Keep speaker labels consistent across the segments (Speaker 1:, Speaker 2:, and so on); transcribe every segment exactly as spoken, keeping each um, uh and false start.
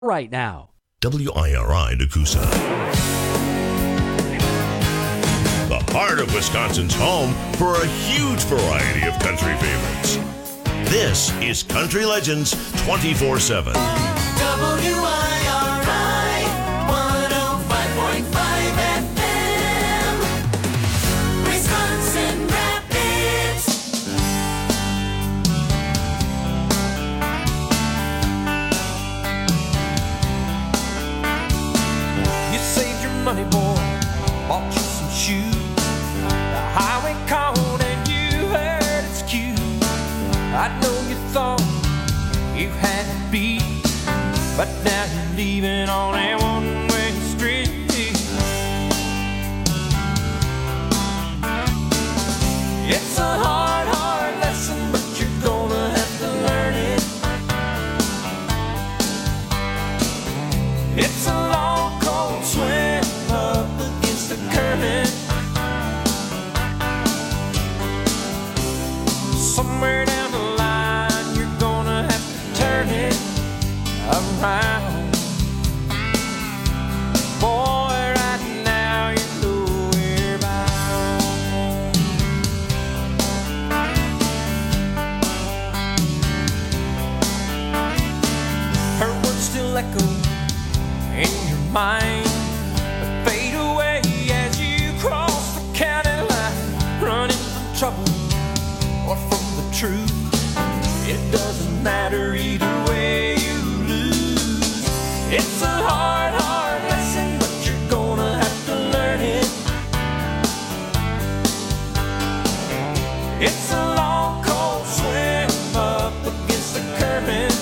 Speaker 1: right now.
Speaker 2: W I R I Nakusa. The heart of Wisconsin's home for a huge variety of country favorites. This is Country Legends twenty-four seven.
Speaker 3: W I R I one oh five point five F M, Wisconsin Rapids.
Speaker 4: You saved your money, boy, bought you some shoes. The highway called and you heard its cue. I know you thought you had to be, but now you're leaving on a one-way street. It's a hard, hard lesson, but you're gonna have to learn it. It's a long, cold swim up against the current. Somewhere down the line, you're gonna have to turn it around. Boy, right now you're nowhere bound. Her words still echo in your mind, but fade away as you cross the county line, running from trouble or from the truth. It doesn't matter either way you lose. It's a hard, hard lesson, but you're gonna have to learn it. It's a long, cold swim up against the current.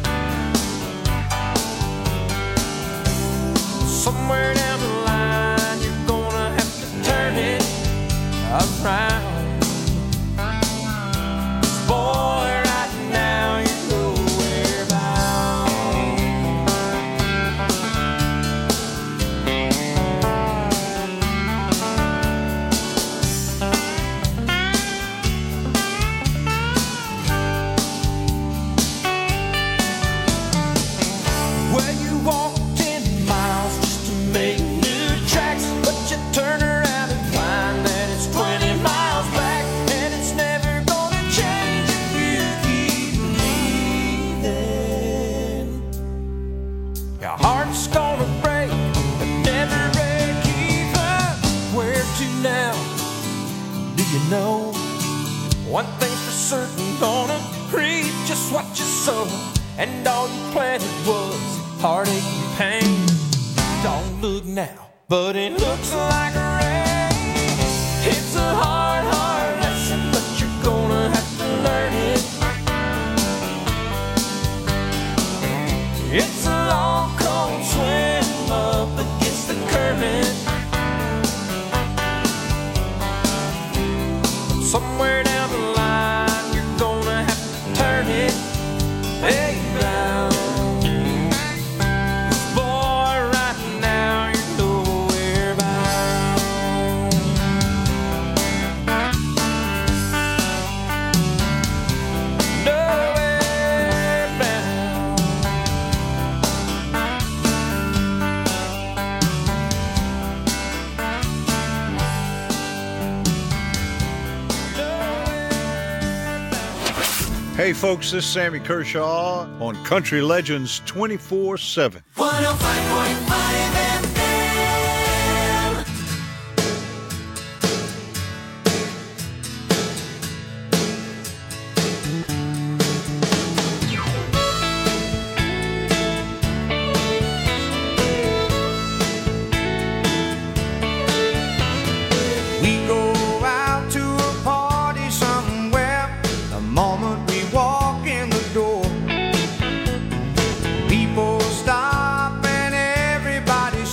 Speaker 4: Somewhere down the line, you're gonna have to turn it around. Boy, right now you're nowhere bound. Well, you walk ten miles just to make new tracks, but you turn around and find that it's twenty miles back, and it's never gonna change if you keep leaving. Your heart's gonna break, but never break even. Where to now? Do you know? One thing's for certain, gonna reap just what you sow, and all you planted was heartache and pain. Don't look now, but it looks like rain. It's a hard, hard lesson, but you're gonna have to learn it. It's a long, cold swim up against the current. Somewhere down the line, you're gonna have to turn it around. Boy, right now you're nowhere bound. Nowhere bound.
Speaker 5: Hey folks, this is Sammy Kershaw on Country Legends twenty-four seven.
Speaker 3: one oh five point five F M.
Speaker 4: We go out to a party somewhere. The moment we walk in the door, people stop and everybody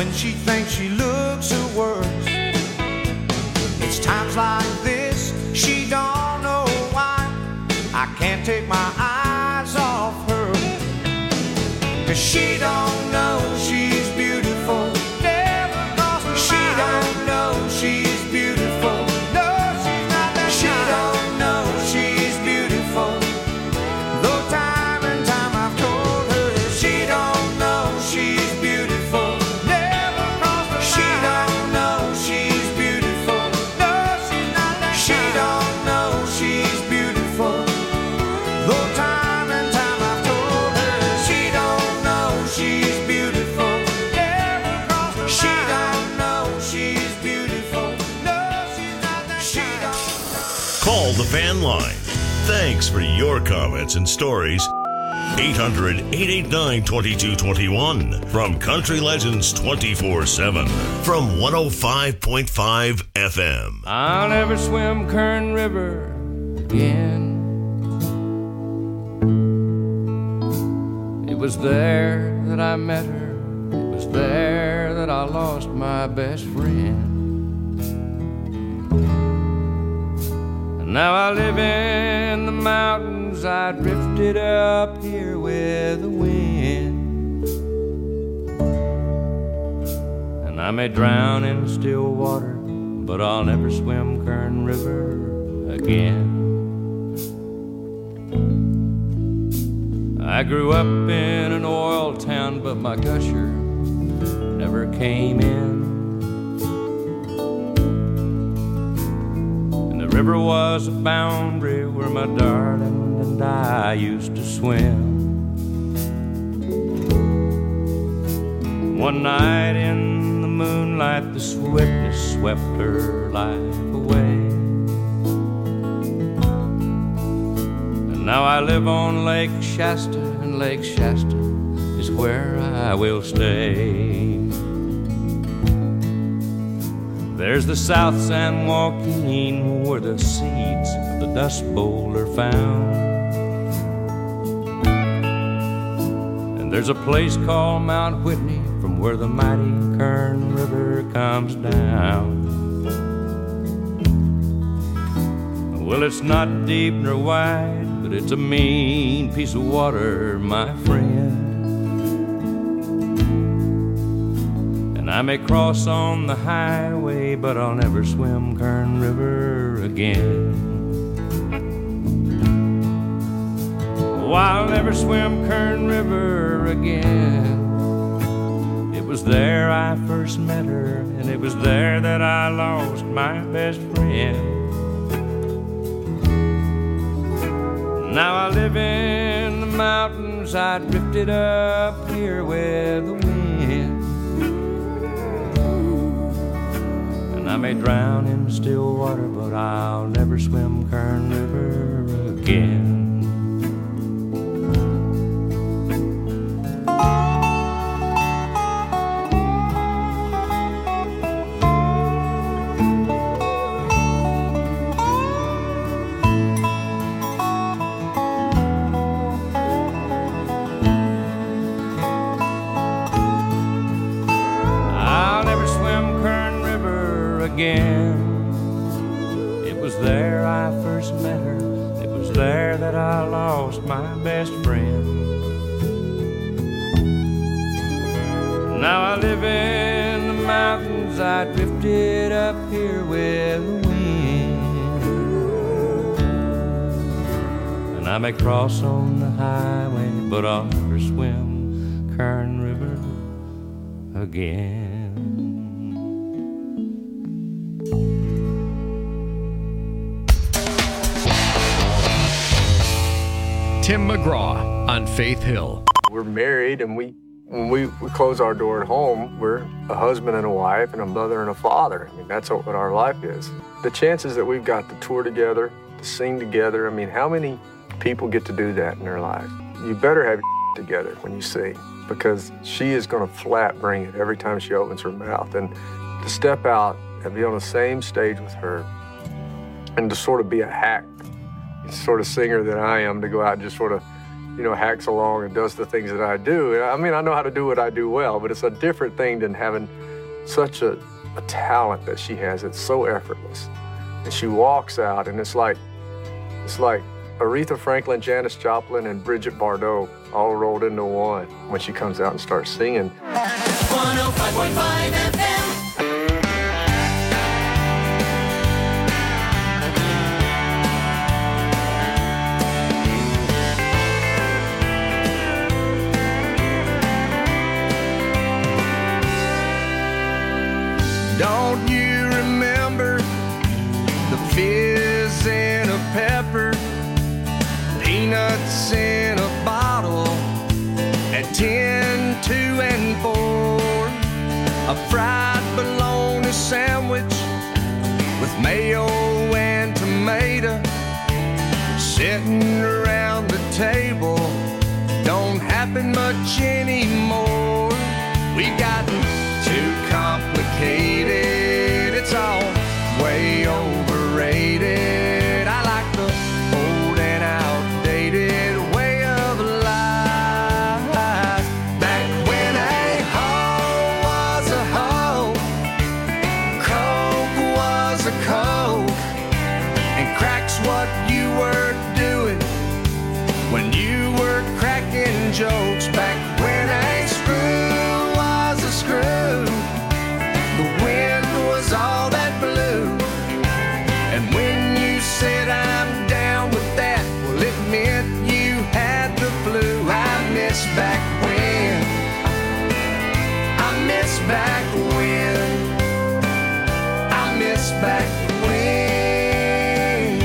Speaker 4: when she thinks she looks her worst. It's times like this she don't know why I can't take my eyes off her. 'Cause she don't know she's beautiful. Never crossed her She mind. Don't know she's beautiful. No, she's not that She kind. Don't know she's beautiful. Though time and time I've told her that she don't know she's beautiful. Never crossed her She mind. Don't know she's beautiful. No, she's not that She kind. Don't know she's beautiful. Though time and time I've told her she don't know she's beautiful. Never crossed her She mind. Don't know she's beautiful. No, she's not that She don't know.
Speaker 2: Call the fan line. Thanks for your comments and stories. eight hundred, eight eight nine, two two two one from Country Legends twenty-four seven from one oh five point five F M.
Speaker 4: I'll never swim Kern River again. It was there that I met her. It was there that I lost my best friend. And now I live in the mountains. I drifted up here with the wind. And I may drown in still water, but I'll never swim Kern River again. I grew up in an oil town, but my gusher never came in. And the river was a boundary where my darling and I used to swim. One night in the moonlight, the swiftness swept her life away. And now I live on Lake Shasta, and Lake Shasta is where I will stay. There's the South San Joaquin, where the seeds of the Dust Bowl are found. And there's a place called Mount Whitney, from where the mighty Kern River comes down. Well, it's not deep nor wide, but it's a mean piece of water, my friend. And I may cross on the highway, but I'll never swim Kern River again. Oh, I'll never swim Kern River again. It was there I first met her, and it was there that I lost my best friend. Now I live in the mountains. I drifted up here with the wind. And I may drown in still water, but I'll never swim Kern River again. Again. It was there I first met her. It was there that I lost my best friend. Now I live in the mountains. I drifted up here with the wind. And I may cross on the highway, but I'll never swim Kern River again.
Speaker 1: Tim McGraw on Faith Hill.
Speaker 6: We're married, and we when we, we close our door at home, we're a husband and a wife and a mother and a father. I mean, that's what our life is. The chances that we've got to tour together, to sing together, I mean, how many people get to do that in their life? You better have your together when you sing, because she is going to flat bring it every time she opens her mouth. And to step out and be on the same stage with her and to sort of be a hack sort of singer that I am, to go out and just sort of, you know, hacks along and does the things that I do. I mean, I know how to do what I do well, but it's a different thing than having such a, a talent that she has. It's so effortless. And she walks out, and it's like, it's like Aretha Franklin, Janis Joplin, and Bridget Bardot all rolled into one when she comes out and starts singing.
Speaker 3: one oh five point five F M.
Speaker 7: Don't you remember the fizz in a pepper, peanuts in a bottle at ten, two, and four? A fried bologna sandwich with mayo and tomato sitting around the table don't happen much anymore. We've gotten too complicated, it's all way overrated. I like the old and outdated way of life. Back when a hoe was a hoe, Coke was a Coke, and crack's what you were doing when you were cracking jokes. Back when a screw was a screw, the wind was all that blew, and when you said I'm down with that, well, it meant you had the flu. I miss back when, I miss back when, I miss back when.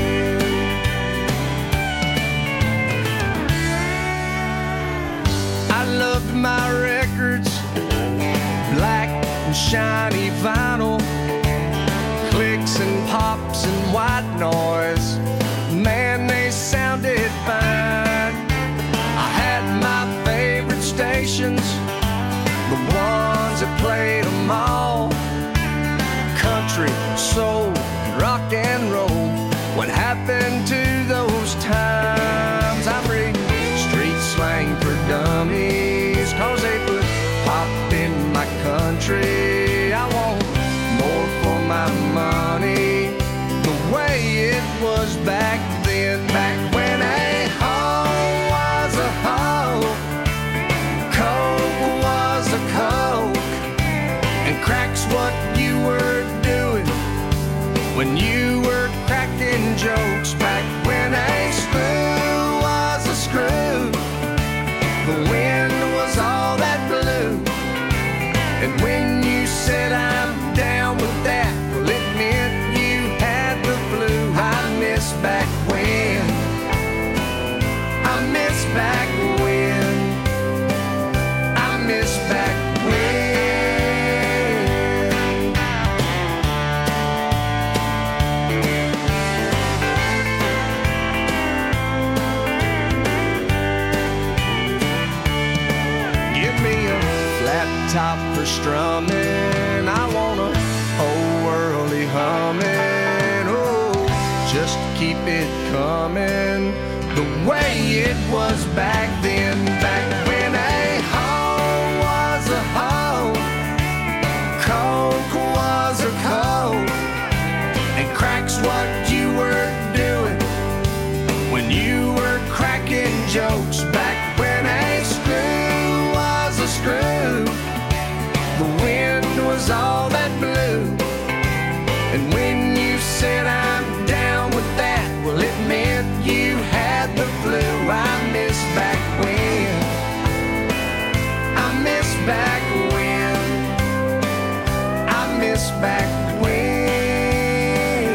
Speaker 7: I loved my records, black and shiny vinyl, clicks and pops and white noise. Man, they sounded fine. I had my favorite stations, the ones that played them all. Country, soul, rock and roll. What happened to those times? I'm reading street slang for dummies, cause they put pop in my country. I want more for my money, the way it was back then. Back when a hoe was a hoe, Coke was a Coke, and crack's what you were doing when you were cracking jokes. Back when a screw was a screw, the wind was all that blew, and when you said I'm down with that, well, it meant you had the flu. I miss back when, I miss back when, I miss back when. Give me a flat top for strumming, I want a whole worldly humming. Oh, just keep it coming, the way it was back then. Back when a hoe was a hoe, Coke was a Coke, and crack's what you were doing when you were cracking jokes. Back when a screw was a screw, the wind was all that blew, and when you said I'm down with that, well, it meant you had the flu. I miss back when, I miss back when, I miss back when,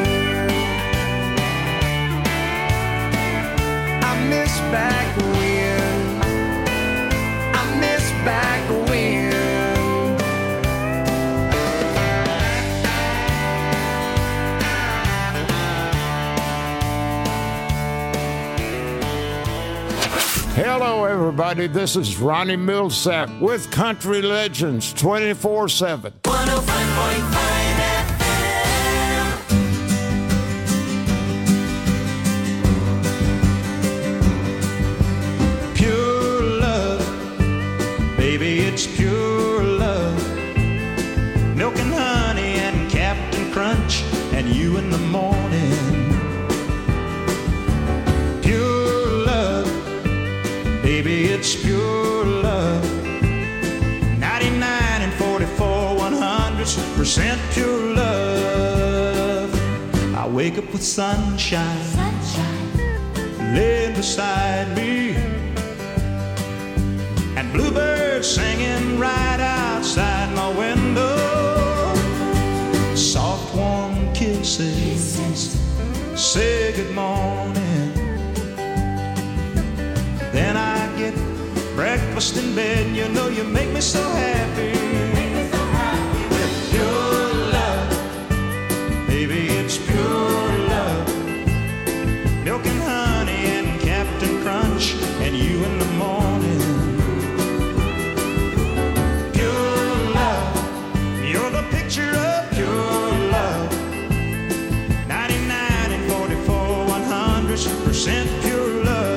Speaker 7: I miss back when, I miss back when.
Speaker 8: Hello, everybody. This is Ronnie Millsap with Country Legends twenty-four seven.
Speaker 3: one oh five point five F M.
Speaker 9: Pure love, baby, it's pure love. Milk Crunch and you in the morning. Pure love, baby, it's pure love. ninety-nine and forty-four one hundredths percent pure love. I wake up with sunshine, sunshine laying beside me, and bluebirds singing right outside my window. Soft warm kisses, kisses. Say good morning. Then I get breakfast in bed. You know you make me so happy. With pure love, baby, it's pure love. Milk and honey and Captain Crunch and you in the morning. Pure love, you're the picture of pure love. ninety-nine and forty-four one hundredths percent pure love.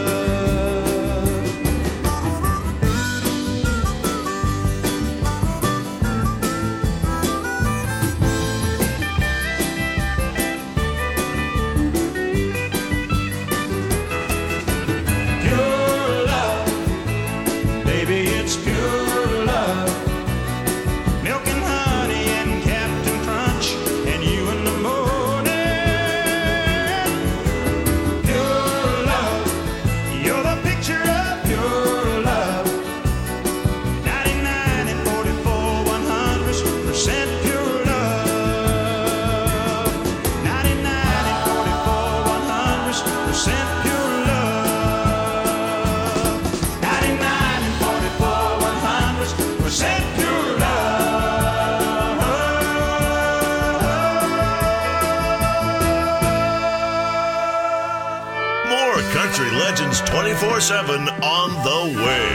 Speaker 2: twenty-four seven on the way.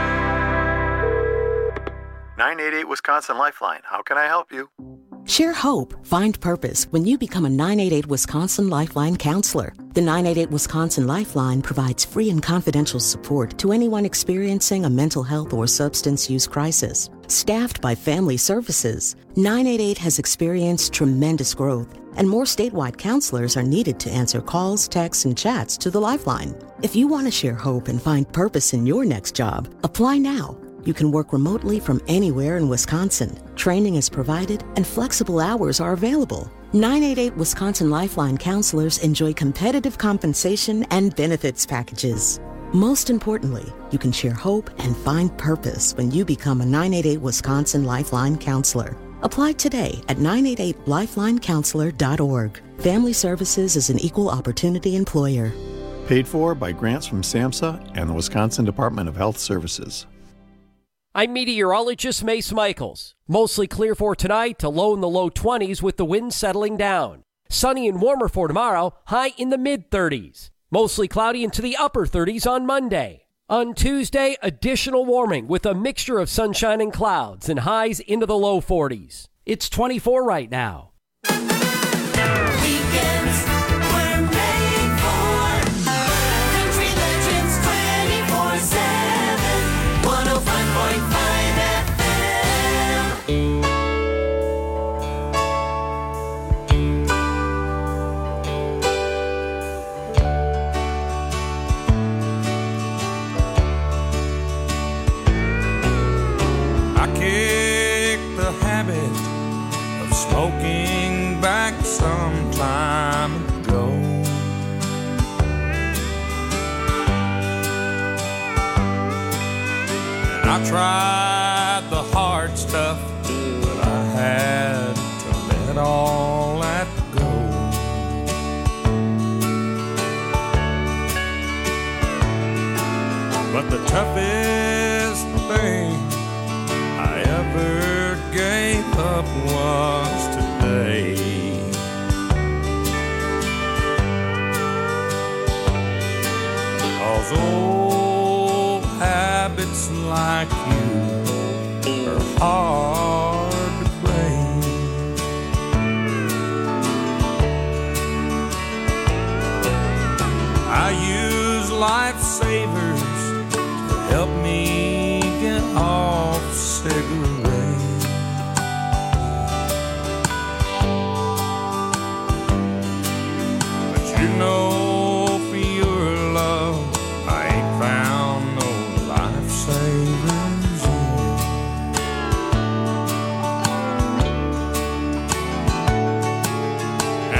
Speaker 10: nine eight eight Wisconsin Lifeline. How can I help you?
Speaker 11: Share hope, find purpose when you become a nine eight eight Wisconsin Lifeline counselor. The nine eight eight Wisconsin Lifeline provides free and confidential support to anyone experiencing a mental health or substance use crisis. Staffed by Family Services, nine eight eight has experienced tremendous growth, and more statewide counselors are needed to answer calls, texts, and chats to the Lifeline. If you want to share hope and find purpose in your next job, apply now. You can work remotely from anywhere in Wisconsin. Training is provided and flexible hours are available. nine eight eight Wisconsin Lifeline counselors enjoy competitive compensation and benefits packages. Most importantly, you can share hope and find purpose when you become a nine eight eight Wisconsin Lifeline counselor. Apply today at nine eight eight lifeline counselor dot org. Family Services is an equal opportunity employer.
Speaker 12: Paid for by grants from SAMHSA and the Wisconsin Department of Health Services.
Speaker 13: I'm meteorologist Mace Michaels. Mostly clear for tonight to low in the low twenties with the wind settling down. Sunny and warmer for tomorrow, high in the mid thirties. Mostly cloudy into the upper thirties on Monday. On Tuesday, additional warming with a mixture of sunshine and clouds and highs into the low forties. It's twenty-four right now.
Speaker 3: Weekends were made for Country Legends twenty-four seven, one oh five point five F M.
Speaker 4: I kicked the habit of smoking back some time ago. And I tried the hard stuff, but I had to let all that go. But the toughest thing I ever gave up was today. 'Cause old habits like you are hard to break. I use lifesavers to help me get off cigarettes.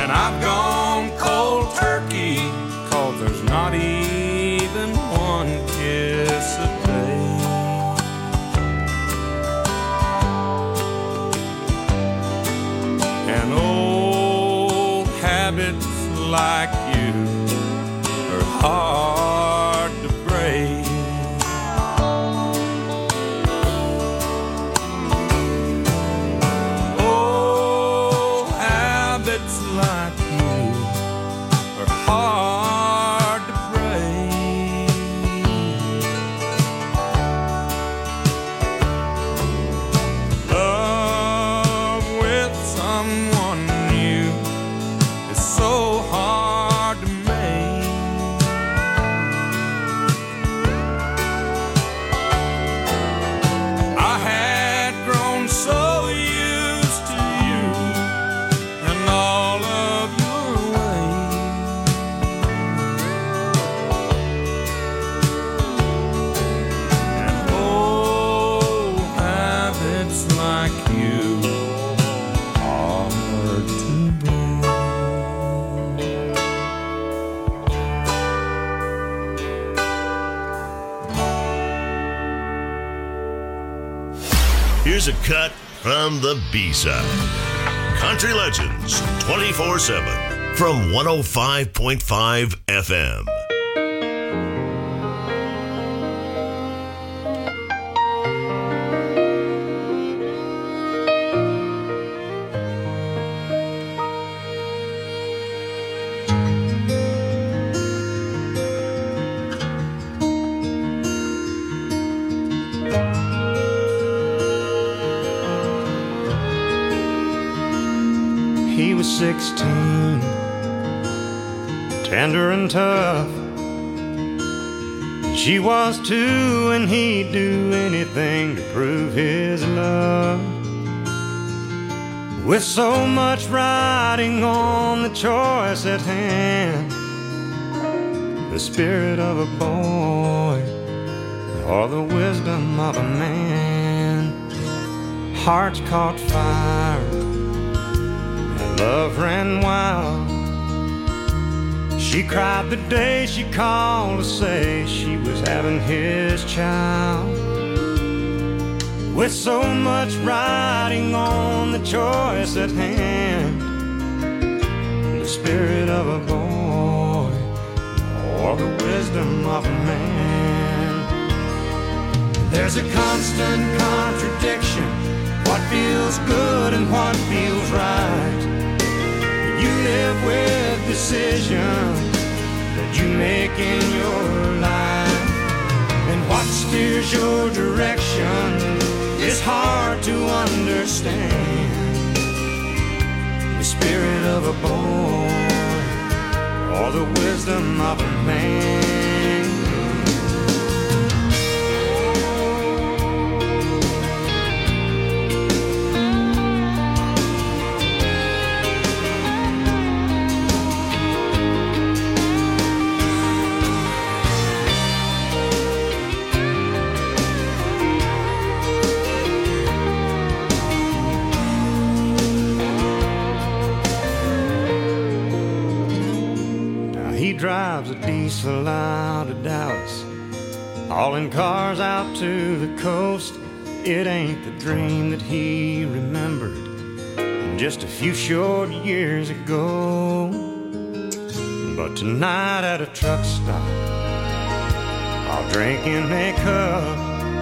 Speaker 4: And I've gone cold turkey, 'cause there's not even one kiss a day. And old habits like you are hard to break. Old habits like you are hard to break. Love with someone new is so hard to make. I had grown so used to you and all of your ways. And old habits like you are hard to break.
Speaker 2: Here's a cut from the B-side. Country Legends twenty-four seven from one oh five point five F M.
Speaker 9: He was sixteen, tender and tough. She was too, and he'd do anything to prove his love. With so much riding on the choice at hand, the spirit of a boy or the wisdom of a man. Hearts caught fire, love ran wild. She cried the day she called to say she was having his child. With so much riding on the choice at hand, the spirit of a boy or the wisdom of a man. There's a constant contradiction, what feels good and what feels right. You live with decisions that you make in your life. And what steers your direction is hard to understand. The spirit of a boy or the wisdom of a man. He drives a diesel out of Dallas, hauling cars out to the coast. It ain't the dream that he remembered just a few short years ago. But tonight at a truck stop, I'll drink in a cup.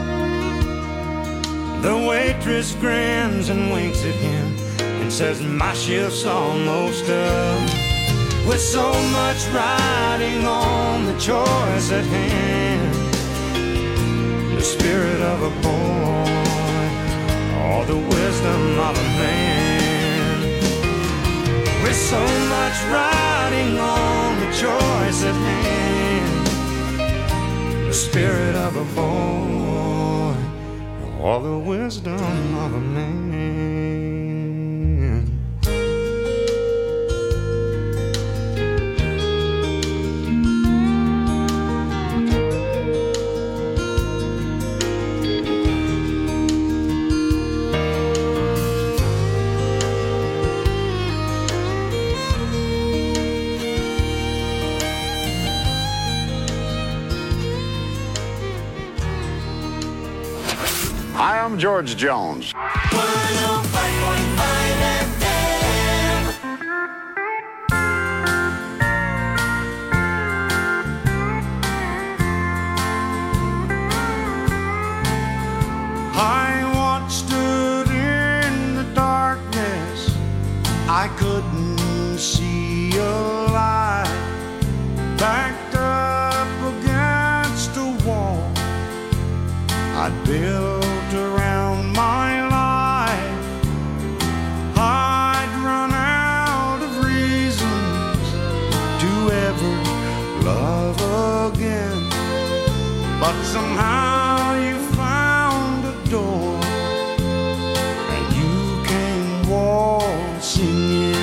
Speaker 9: The waitress grins and winks at him and says my shift's almost up. With so much riding on the choice at hand, the spirit of a boy or the wisdom of a man. With so much riding on the choice at hand, the spirit of a boy or the wisdom of a man.
Speaker 8: I'm George Jones.
Speaker 3: one oh five point five F M.
Speaker 9: I once stood in the darkness, I couldn't see a light, backed up against a wall I'd built around my life. I'd run out of reasons to ever love again, but somehow you found a door and you came waltzing in.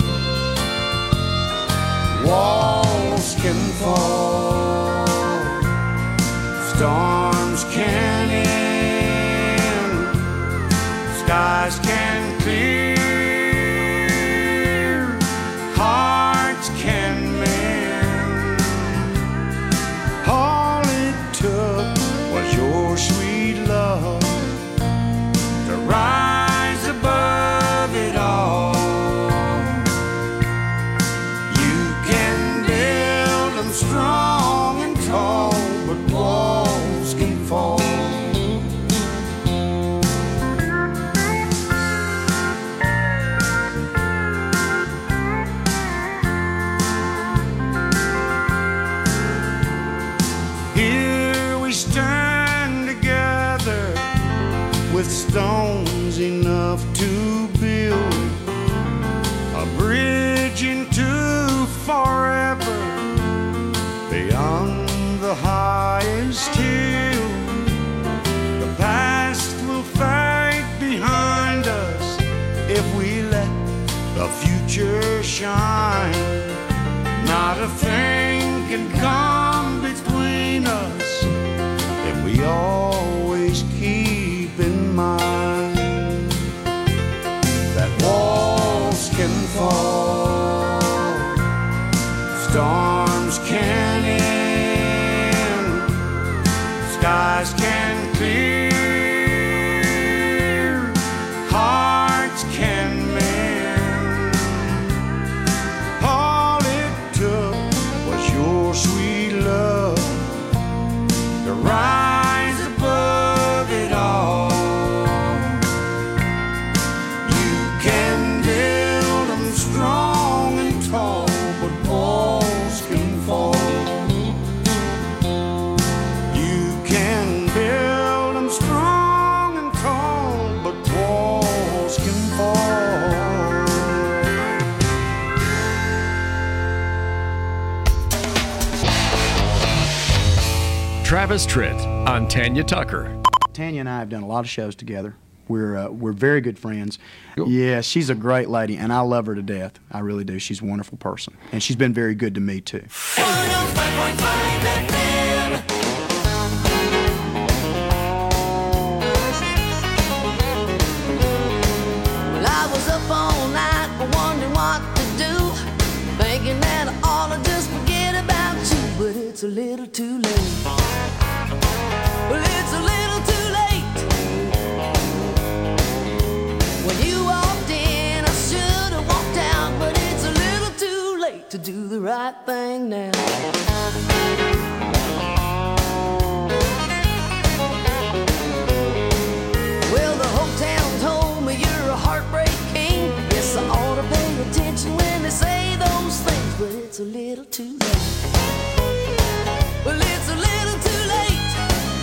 Speaker 9: Walls can fall, storms can end, skies can clear, hearts can mend. All it took was your sweet love to rise above it all. You can build them strong and tall, but walls can fall. Here we stand together with stones enough to build a bridge into forever, beyond the highest hill. The past will fade behind us if we let the future shine. Not a thing can come between us if we always keep in mind that walls can fall, storms can end, skies can clear, hearts can mend. All it took was your sweet love to rise above it all. You can build them strong and tall, but walls can fall. You can build them strong and tall, but walls can fall.
Speaker 1: Travis Tritt on Tanya Tucker.
Speaker 14: Tanya and I have done a lot of shows together. We're uh, we're very good friends. Yeah, she's a great lady, and I love her to death. I really do. She's a wonderful person, and she's been very good to me too.
Speaker 3: one oh five point five F M.
Speaker 15: Well, I was up all night wondering what to do, thinking that I ought to just forget about you, but it's a little too late. Well, it's a little too late. When you walked in, I should have walked out, but it's a little too late to do the right thing now. Well, the whole town told me you're a heartbreak king. Yes, I ought to pay attention when they say those things, but it's a little too late. Well, it's a little too late.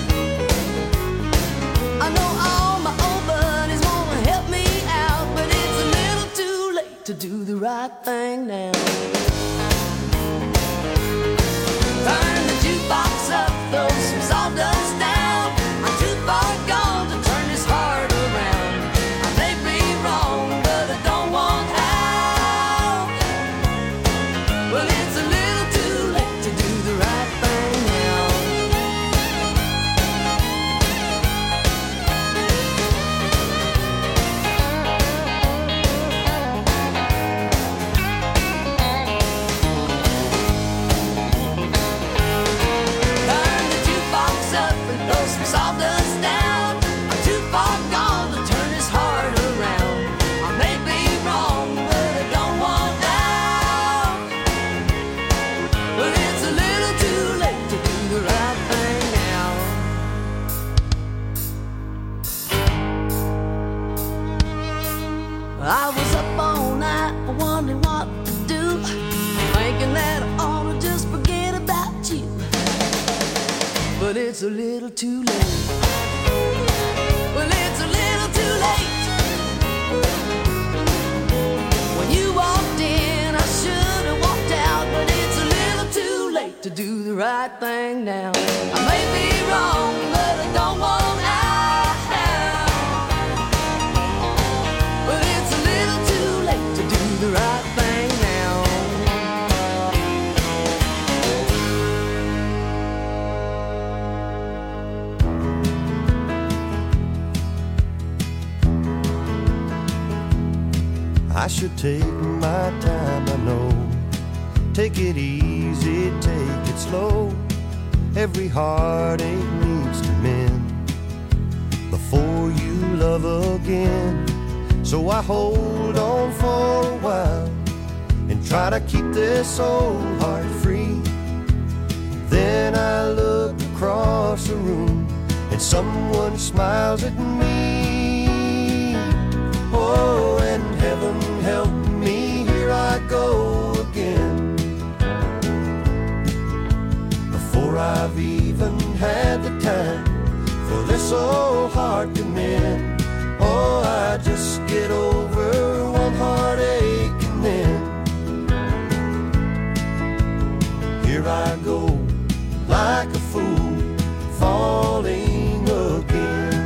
Speaker 15: I know all my old buddies want to help me out, but it's a little too late to do the right thing now. Turn the jukebox up, throw some sawdust down. I'm too far gone to turn this heart around. I may be wrong, but I don't want out. Well, it's a little too late to do the right thing now. it's a little too late. Well, it's a little too late. When you walked in, I should have walked out, but it's a little too late to do the right thing now. I may be wrong, but I don't want out. But it's a little too late to do the right thing now.
Speaker 9: I should take my time, I know. Take it easy, take it slow. Every heartache needs to mend before you love again. So I hold on for a while and try to keep this old heart free. Then I look across the room and someone smiles at me. Oh, and heaven help me, here I go again. Before I've even had the time for this old heart to mend. Oh, I just get over one heartache and then here I go like a fool, falling again.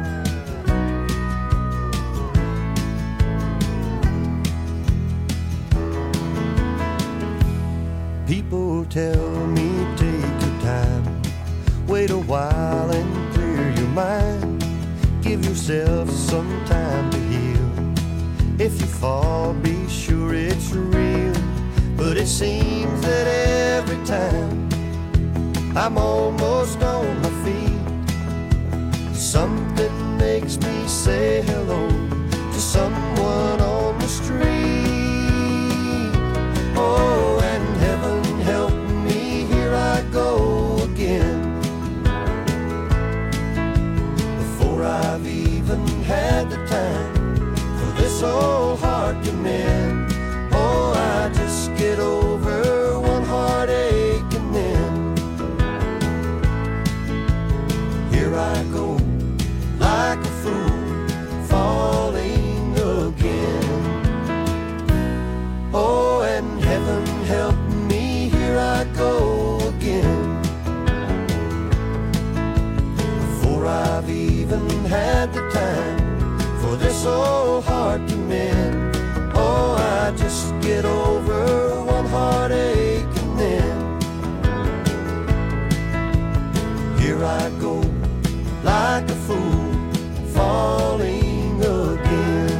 Speaker 9: People tell me take your time, wait a while and clear your mind. Give yourself some time to heal. If you fall, be sure it's real. But it seems that every time I'm almost on my feet, something makes me say hello to someone on the street. Oh, and heaven help me, here I go again. Before I've even had the time for this old heart to mend. Oh, I just get over one heartache and then here I go like a fool, falling again. Oh, and heaven help me, here I go again. Before I've even had the time for this old heart to mend. Oh, I just get over one heartache and then here I go like a fool, falling again.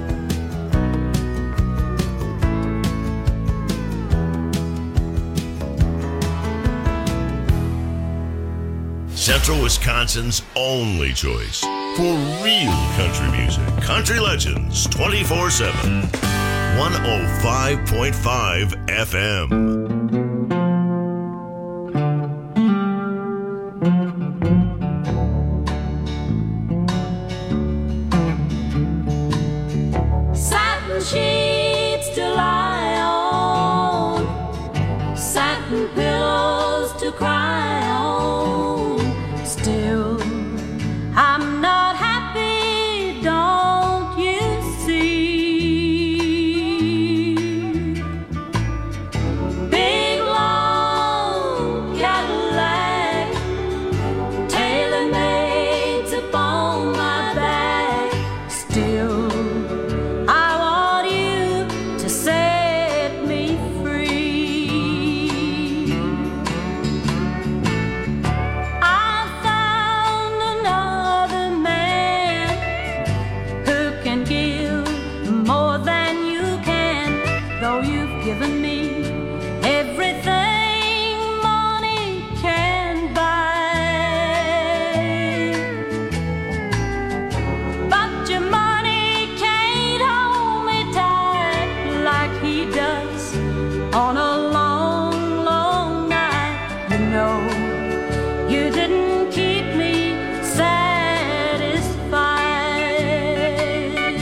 Speaker 2: Central Wisconsin's only choice for real country music. Country Legends twenty-four seven. one oh five point five F M.
Speaker 15: Satin sheets to lie on, satin pillows to cry on. Still, I'm not happy, don't you see? Big long Cadillac, tailor-made upon my back. Still, I want you to set me free. I found another man who can give more than you can, though you've given me everything money can buy. But your money can't hold me tight like he does on a long, long night. You know, you didn't keep me satisfied.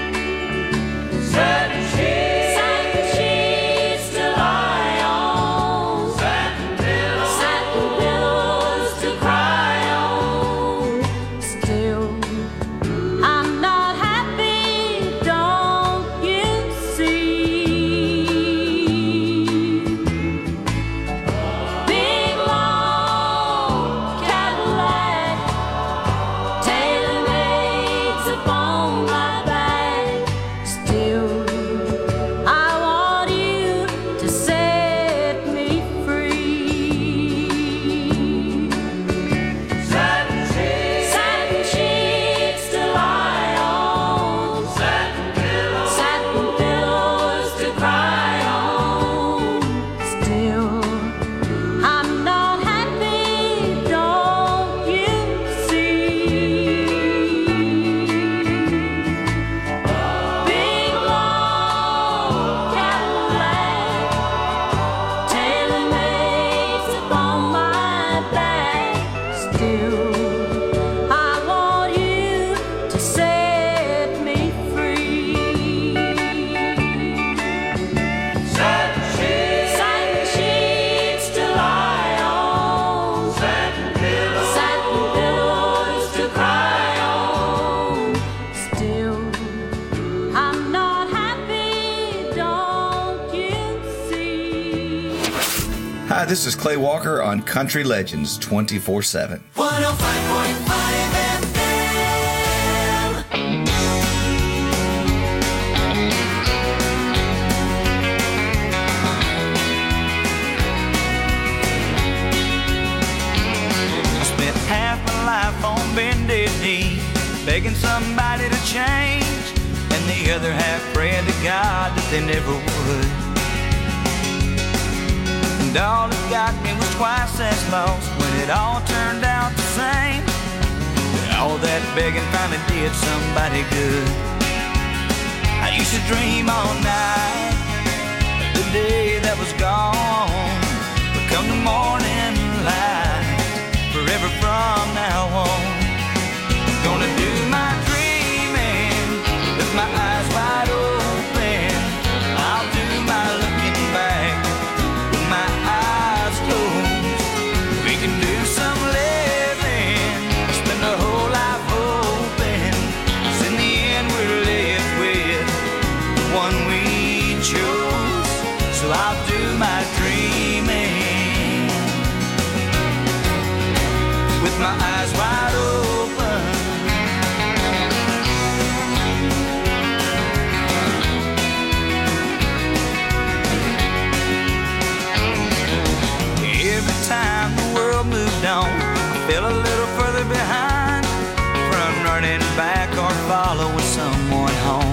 Speaker 15: Satin sheets, satin sheets to lie on, satin pillows, satin pillows to cry
Speaker 16: Hi, this is Clay Walker on Country Legends twenty-four seven.
Speaker 3: one oh five point five F M.
Speaker 9: I spent half my life on bended knee, begging somebody to change, and the other half praying to God that they never would. And all it got me was twice as lost when it all turned out the same. But all that begging finally did somebody good. I used to dream all night of the day that was gone, but come the morning light, forever from now on, I'm gonna do my dreaming with my eyes wide open. I'll do my looking back with my eyes closed. We can do some living, spend the whole life hoping, 'cause in the end we're left with the one we chose. So I'll do my dreaming with my eyes wide open. Every time the world moved on, I fell a little further behind from running back or following someone home,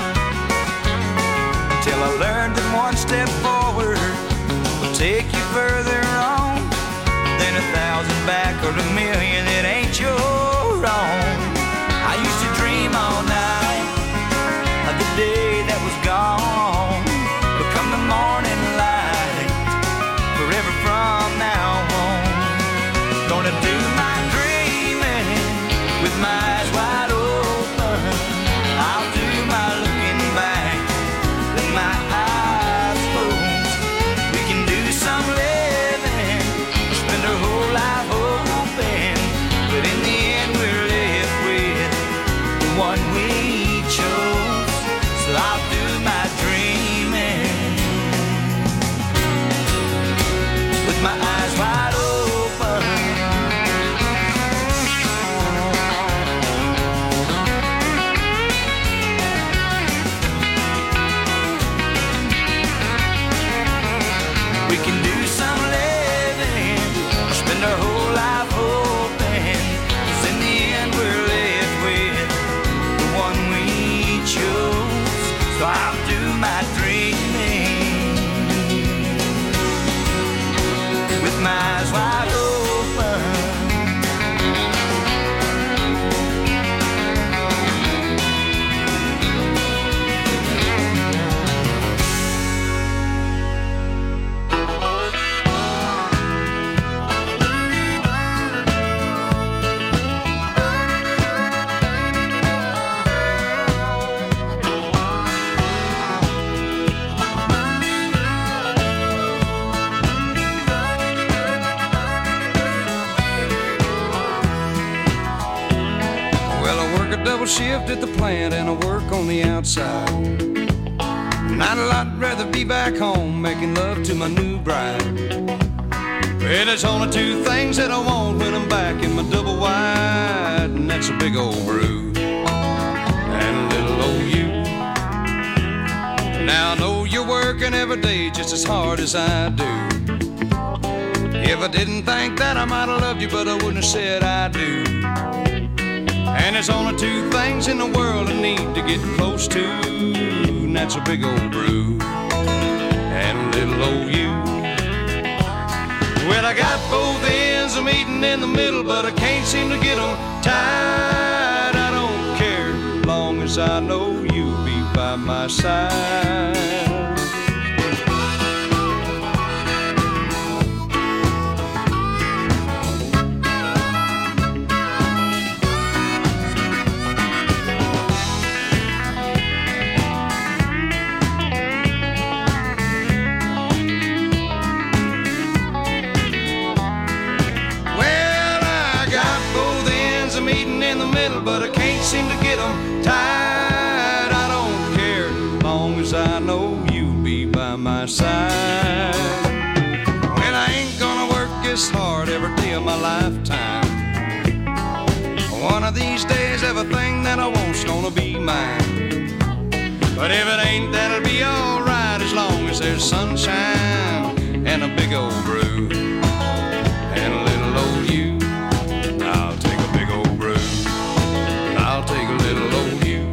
Speaker 9: until I learned that one step forward will take you further on than a thousand back or a million that ain't your own. I used to dream all night of the day that was gone, but come the morning light, forever from now on, gonna do my dreaming with my eyes wide open. I'll do my looking back with my eyes closed. We can do some living, spend our whole life hoping, but in the end we're left with the one we chose. So I'll do my dreaming with my eyes wide open. We can do some living, spend our whole life hoping, 'cause in the end we're left with the one we chose. So I'll do my dreaming with my eyes wide open.
Speaker 7: Well, I work a double shift at the plant and I work on the outside. And I'd a lot rather be back home making love to my new bride. Well, there's only two things that I want when I'm back in my double wide, and that's a big old brew and a little old you. Now I know you're working every day just as hard as I do. If I didn't think that, I might have loved you, but I wouldn't have said I do. And there's only two things in the world I need to get close to, and that's a big old brew and a little old you. Well, I got both ends of meeting in the middle, but I can't seem to get them tied. I don't care, long as I know you'll be by my side. But I can't seem to get them tied. I don't care, long as I know you'll be by my side. When I ain't
Speaker 9: mine. But if it ain't, that'll be alright as long as there's sunshine and a big old brew and a little old you. I'll take a big old brew and I'll take a little old you.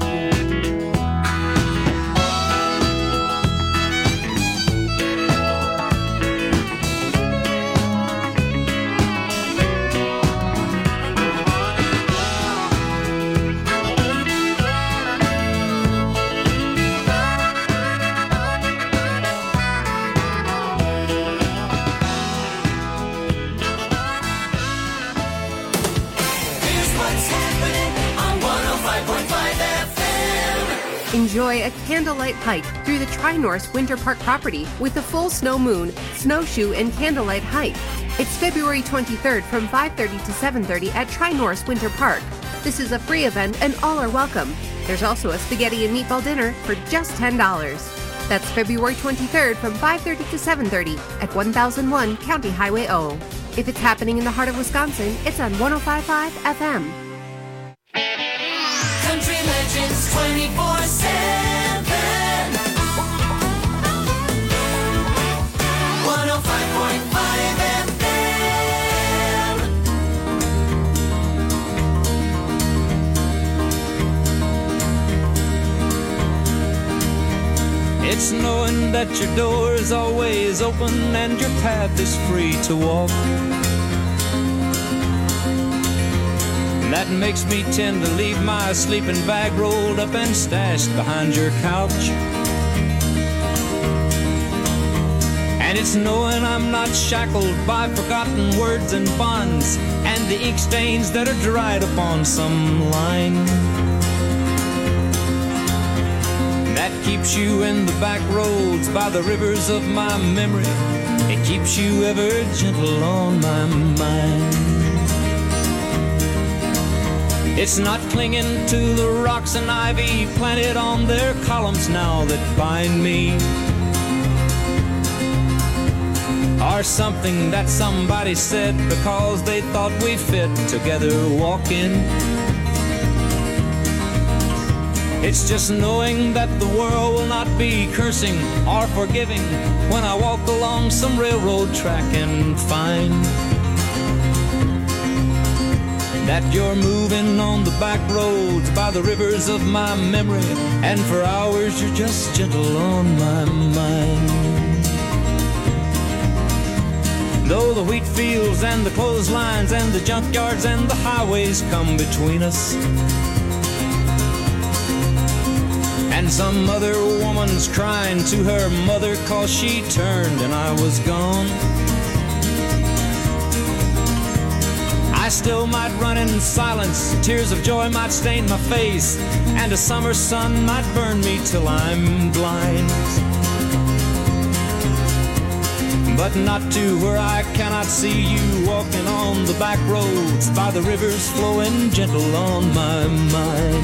Speaker 17: Enjoy a candlelight hike through the Tri-Norse Winter Park property with a full snow moon, snowshoe, and candlelight hike. It's February twenty-third from five thirty to seven thirty at Tri-Norse Winter Park. This is a free event and all are welcome. There's also a spaghetti and meatball dinner for just ten dollars. That's February twenty-third from five thirty to seven thirty at one thousand one County Highway O. If it's happening in the heart of Wisconsin, it's on one oh five point five F M.
Speaker 3: Country Legends twenty-four seven. one oh five point five F
Speaker 18: M. It's knowing that your door is always open and your path is free to walk. That makes me tend to leave my sleeping bag rolled up and stashed behind your couch. And it's knowing I'm not shackled by forgotten words and bonds and the ink stains that are dried upon some line. That keeps you in the back roads by the rivers of my memory. It keeps you ever gentle on my mind. It's not clinging to the rocks and ivy planted on their columns now that bind me, or something that somebody said because they thought we fit together walking. It's just knowing that the world will not be cursing or forgiving when I walk along some railroad track and find that you're moving on the back roads by the rivers of my memory, and for hours you're just gentle on my mind. Though the wheat fields and the clotheslines and the junkyards and the highways come between us, and some other woman's crying to her mother 'cause she turned and I was gone, I still might run in silence, tears of joy might stain my face, and a summer sun might burn me till I'm blind. But not to where I cannot see you walking on the back roads by the rivers flowing gentle on my mind.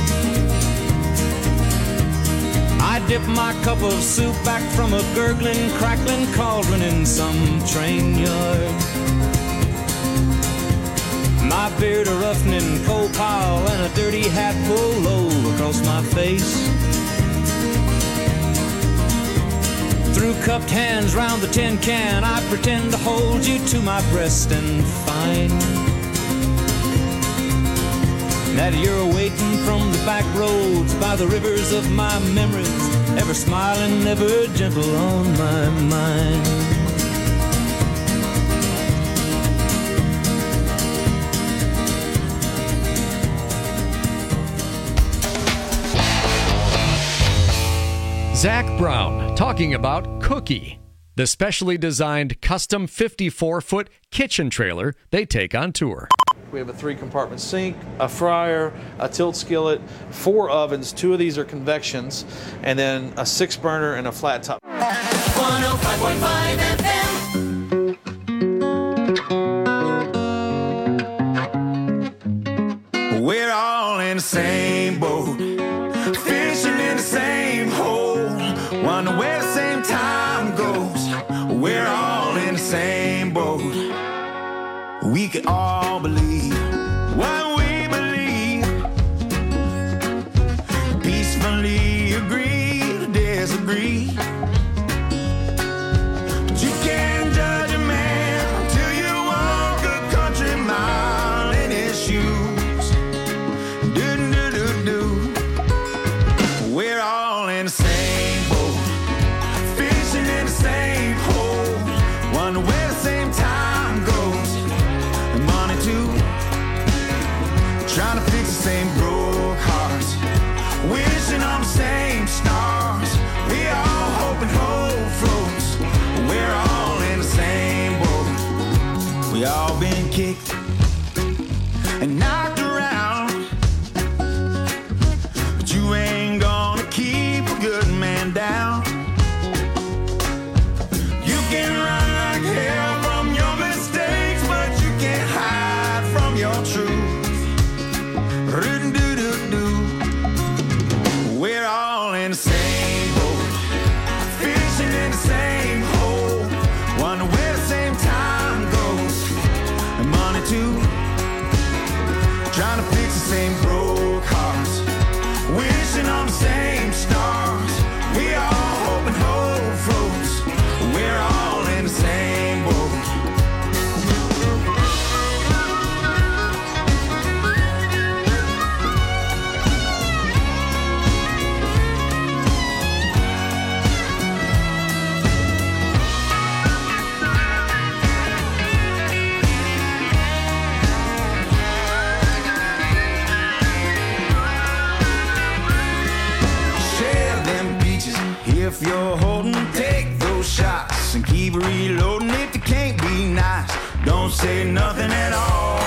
Speaker 18: I dip my cup of soup back from a gurgling, crackling cauldron in some train yard. My beard a roughening coal pile and a dirty hat pulled low across my face. Through cupped hands round the tin can, I pretend to hold you to my breast and find that you're waiting from the back roads by the rivers of my memories, ever smiling, ever gentle on my mind.
Speaker 1: Zach Brown talking about Cookie, the specially designed custom fifty-four foot kitchen trailer they take on tour.
Speaker 19: We have a three compartment sink, a fryer, a tilt skillet, four ovens, two of these are convections, and then a six burner and a flat top.
Speaker 3: one oh five point five F
Speaker 9: M. We're all in the same boat, fishing in the same hole. Wonder where the same time goes. We're all in the same boat. We can all believe what we believe. kicked and knocked around, but you ain't gonna keep a good man down. You can run like hell from your mistakes, but you can't hide from your truth. Ru-du-du-du-du. We're all in the same boat, fishing in the same hole, wonder where the same time goes, and money too. Trying to fix the same broke hearts, wishing on the same stars. We all hope and hope floats. We're all in the same boat. If you're holding, take those shots and keep reloading. If you can't be nice, don't say nothing at all.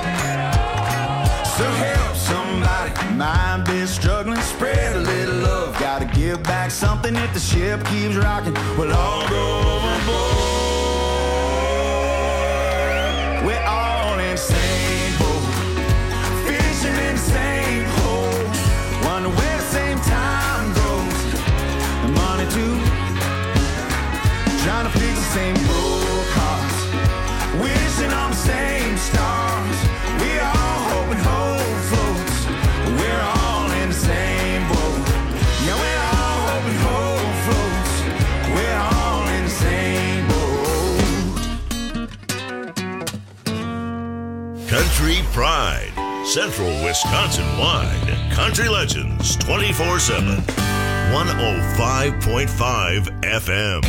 Speaker 9: So help somebody, mind be struggling, spread a little love. Gotta give back something if the ship keeps rocking. We'll all go overboard. We're all in the same boat, fishing in the same hole, wonder where the same time goes, and money too. Trying to fix the same broke hearts, wishing on the same stars. We all hope and hope floats. We're all in the same boat. Yeah, we're all hope and hope floats. We're all in the same boat.
Speaker 2: Country Pride, Central Wisconsin wide. Country Legends twenty-four seven. one oh five point five F M.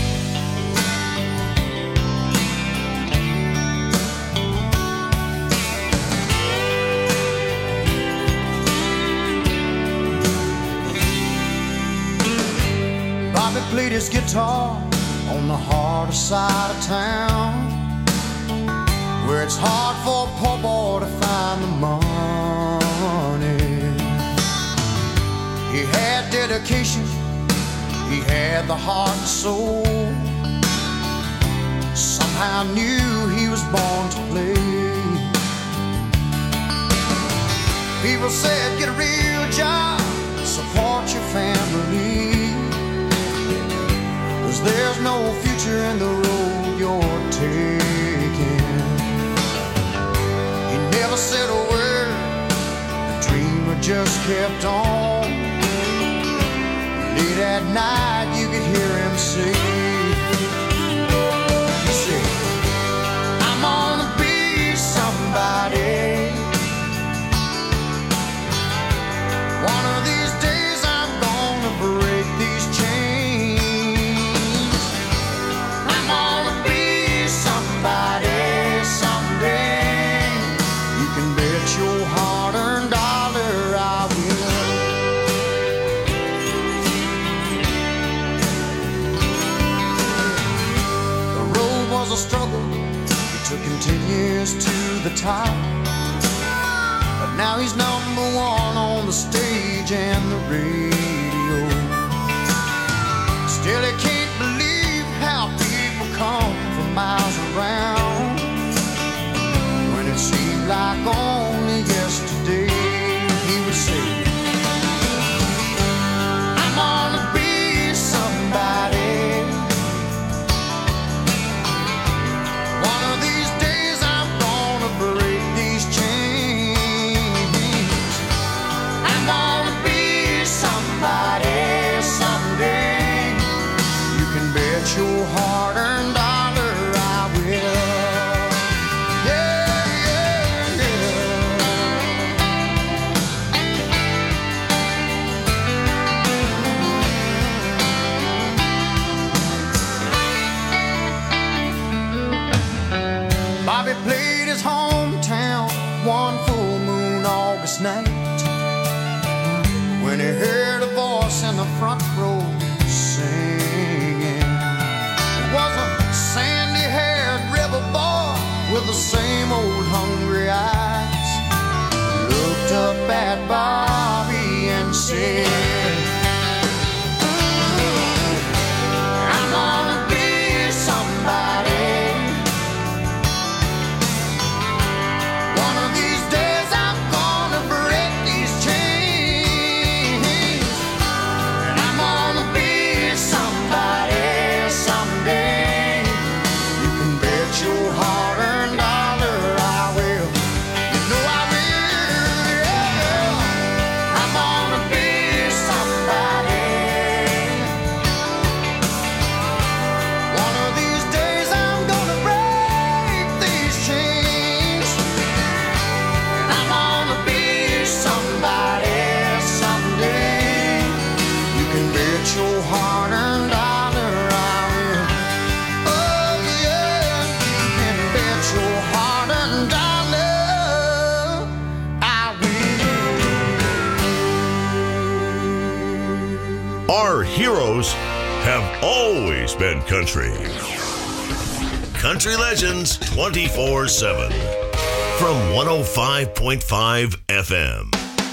Speaker 9: Bobby played his guitar on the harder side of town, where it's hard for a poor boy to find the money. He had dedication, he had the heart and soul. Somehow knew he was born to play. People said, get a real job, support your family, 'cause there's no future in the road you're taking. He never said a word, the dreamer just kept on. Late at night you could hear him say, he said, I'm gonna be somebody. One of these days I'm gonna break these chains. I'm gonna be somebody someday. You can bet your hard-earned dollar I will. The road was a struggle, it took him ten years to the top, but now he's number one on the stage and the radio. Still he can't believe how people come from miles around, when it seemed like only yesterday he would say, I'm gonna be somebody. One of these days I'm gonna break these chains. I'm gonna be somebody someday. You can bet your hard-earned dollar I will. Yeah, yeah, yeah. Bobby played his hometown one full moon August night, when he heard a voice in the front row singing. It was a sandy-haired rebel boy with the same old
Speaker 2: heroes have always been country. Country Legends twenty-four seven from one oh five point five F M.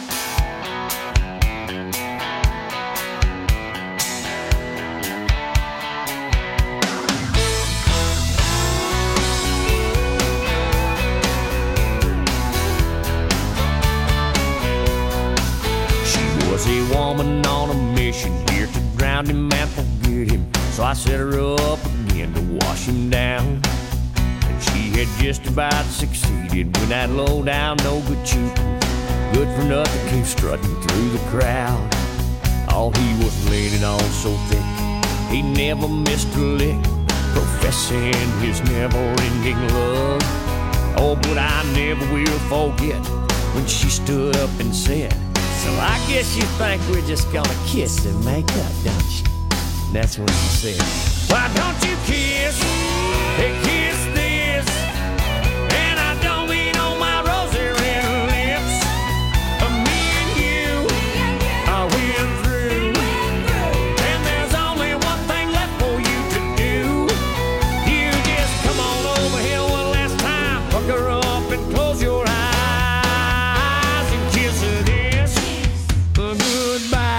Speaker 7: She was a woman on a mission here to drown him and forget him. So I set her up again to wash him down. And she had just about succeeded when that low down, no good cheap, good for nothing came strutting through the crowd. All he was leaning on so thick, he never missed a lick, professing his never-ending love. Oh, but I never will forget when she stood up and said, "So I guess you think we're just gonna kiss and make up, don't you?" That's when she said, "Why don't you kiss, hey, kiss this?" And I don't mean on my rosy red lips. But me and you, I went through. And there's only one thing left for you to do. You just come on over here one last time, fuck her up and close your eyes and kiss her this goodbye.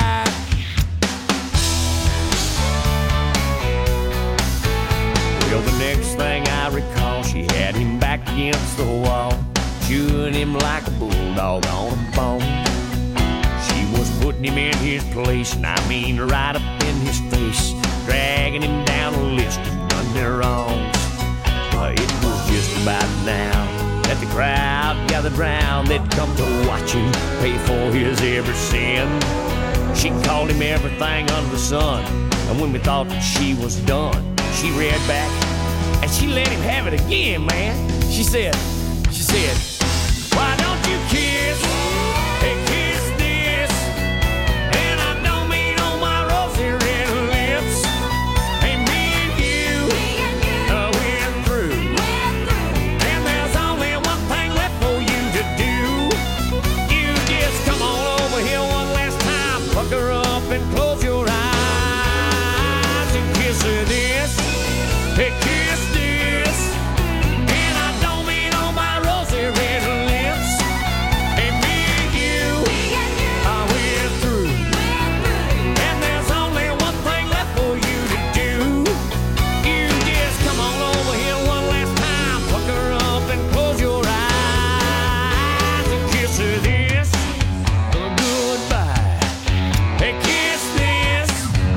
Speaker 7: Well, the next thing I recall, she had him back against the wall, chewing him like a bulldog on a bone. She was putting him in his place, and I mean right up in his face, dragging him down a list of done their wrongs. Well, it was just about now that the crowd gathered round. They'd come to watch him pay for his every sin. She called him everything under the sun, and when we thought that she was done, she read back, and she let him have it again, man. She said, she said, "Why don't you kiss, hey, kiss this?" And I don't mean on my rosy red lips. Hey, me and you, uh, went through. And there's only one thing left for you to do. You just come on over here one last time, fuck her up and close your eyes and kiss her this. Hey, kiss this, and I don't mean on my rosy red lips. Hey, me and you, I went through. And there's only one thing left for you to do. You just come on over here one last time, fuck her up and close your eyes and kiss her this goodbye. Hey, kiss this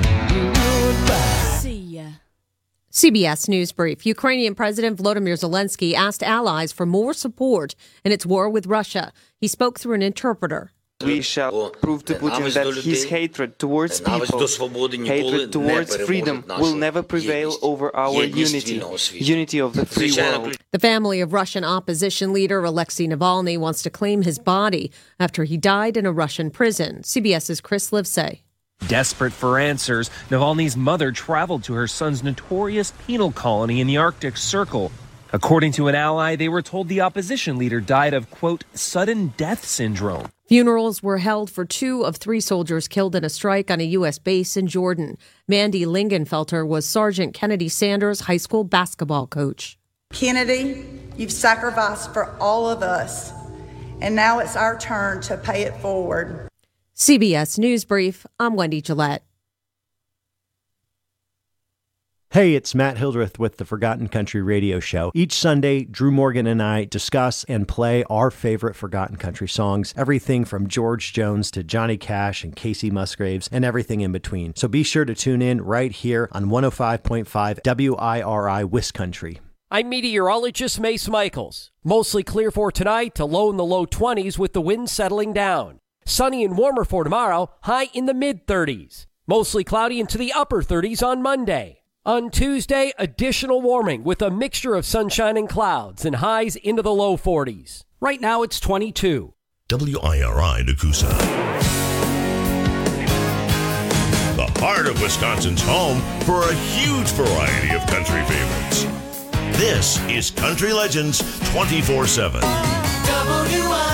Speaker 7: goodbye.
Speaker 20: See ya.
Speaker 21: C B S News Brief. Ukrainian President Volodymyr Zelensky asked allies for more support in its war with Russia. He spoke through an interpreter.
Speaker 22: We shall prove to Putin that his hatred towards people, hatred towards freedom will never prevail over our unity, unity of the free world.
Speaker 21: The family of Russian opposition leader Alexei Navalny wants to claim his body after he died in a Russian prison. CBS's Chris Livesay.
Speaker 23: Desperate for answers, Navalny's mother traveled to her son's notorious penal colony in the Arctic Circle. According to an ally, they were told the opposition leader died of, quote, sudden death syndrome.
Speaker 21: Funerals were held for two of three soldiers killed in a strike on a U S base in Jordan. Mandy Lingenfelter was Sergeant Kennedy Sanders' high school basketball coach.
Speaker 24: Kennedy, you've sacrificed for all of us, and now it's our turn to pay it forward.
Speaker 21: C B S News Brief, I'm Wendy Gillette.
Speaker 25: Hey, it's Matt Hildreth with the Forgotten Country Radio Show. Each Sunday, Drew Morgan and I discuss and play our favorite Forgotten Country songs, everything from George Jones to Johnny Cash and Casey Musgraves and everything in between. So be sure to tune in right here on one oh five point five W I R I Wiscountry.
Speaker 13: I'm meteorologist Mace Michaels. Mostly clear for tonight to low in the low twenties with the wind settling down. Sunny and warmer for tomorrow, high in the mid thirties. Mostly cloudy into the upper thirties on Monday. On Tuesday, additional warming with a mixture of sunshine and clouds and highs into the low forties. Right now it's twenty-two.
Speaker 2: W I R I Nakusa. The heart of Wisconsin's home for a huge variety of country favorites. This is Country Legends twenty-four seven.
Speaker 3: W I